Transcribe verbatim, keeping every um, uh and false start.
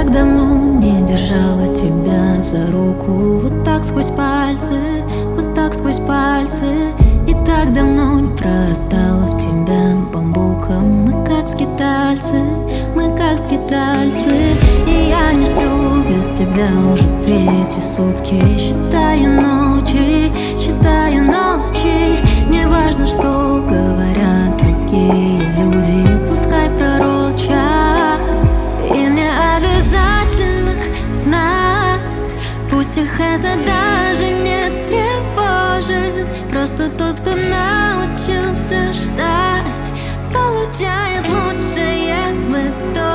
так давно не держала тебя за руку. Вот так сквозь пальцы, вот так сквозь пальцы. И так давно не прорастала в тебя бамбуком. Мы как скитальцы, мы как скитальцы. И я не сплю без тебя уже третьи сутки. Считаю ночи, считаю ночи. Не важно, что говорят другие люди, пускай пророчат. И мне обязательно знать, пусть их это даже не тревожит. Просто тот, кто научился ждать, получает лучшее в итоге.